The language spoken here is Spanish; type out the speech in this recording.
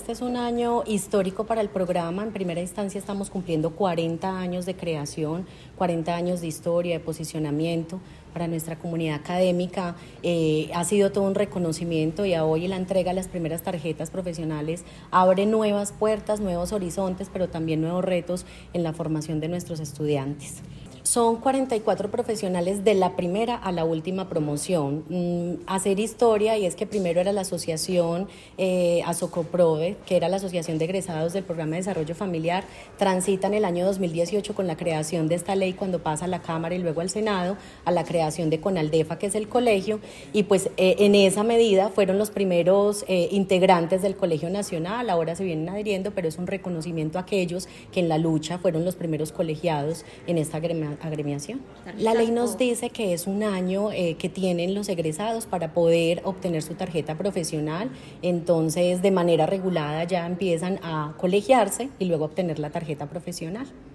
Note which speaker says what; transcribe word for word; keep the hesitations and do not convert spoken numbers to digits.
Speaker 1: este es un año histórico para el programa. En primera instancia estamos cumpliendo cuarenta años de creación, cuarenta años de historia, de posicionamiento. Para nuestra comunidad académica eh, ha sido todo un reconocimiento y a hoy la entrega de las primeras tarjetas profesionales abre nuevas puertas, nuevos horizontes, pero también nuevos retos en la formación de nuestros estudiantes. Son cuarenta y cuatro profesionales de la primera a la última promoción. Mm, hacer historia, y es que primero era la asociación eh, Asocoprove, que era la asociación de egresados del programa de desarrollo familiar, transita en el año dos mil dieciocho con la creación de esta ley cuando pasa a la Cámara y luego al Senado, a la creación de CONALDEFA, que es el colegio, y pues eh, en esa medida fueron los primeros eh, integrantes del Colegio Nacional. Ahora se vienen adhiriendo, pero es un reconocimiento a aquellos que en la lucha fueron los primeros colegiados en esta agremiación. agremiación. La ley nos dice que es un año eh, que tienen los egresados para poder obtener su tarjeta profesional, entonces de manera regulada ya empiezan a colegiarse y luego obtener la tarjeta profesional.